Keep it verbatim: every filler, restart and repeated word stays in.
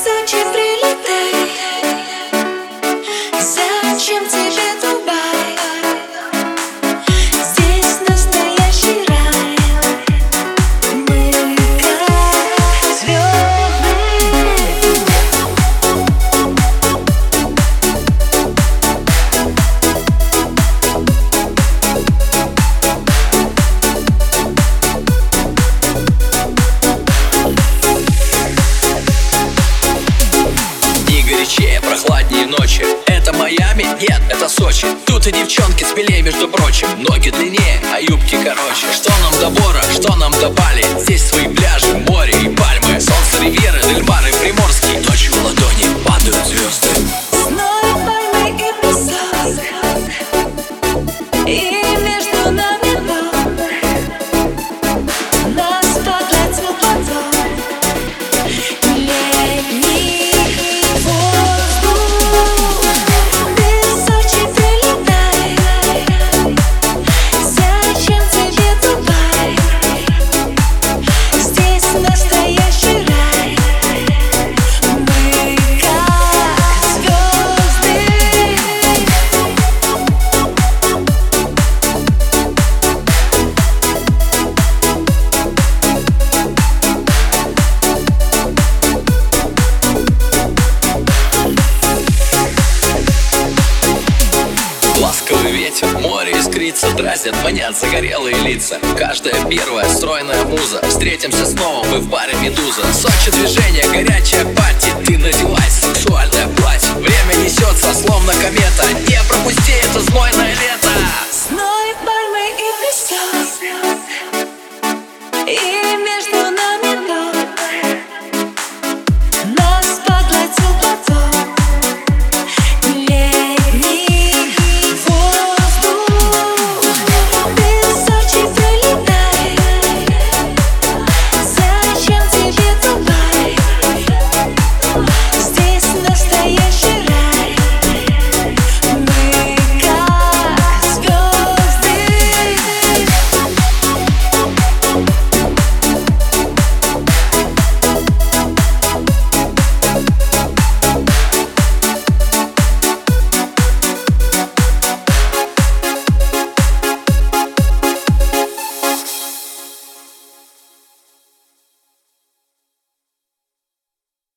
Сочи, прилетай. Зачем тебе Дубай? Здесь настоящий рай. Мы как звезды. Дни горячее, прохладнее ночи. Это Майами? Нет, это Сочи. Тут и девчонки смелее, между прочим. Ноги длиннее, а юбки короче. Что нам до Бора, что нам до Бали? Здесь свои пляжи, море и пальмы. Солнце, ривьеры, Дельмар и Приморский. Ночью в ладони падают звезды. Снова пальмы и песок, и между нами Бог. Нас подлетел поток. Летний воздух. Ты, Сочи, прилетай. Зачем тебе Дубай? Здесь настоящий рай. Мы как звезды. Ласковый ветер, море искрится, дразнят, манят загорелые лица. Каждая первая стройная муза. Встретимся снова, мы в баре «Медуза». Сочи движение, горячая пати. Ты надевай сексуальное платье. Время несется, словно комета. Не пропусти это знойное лето.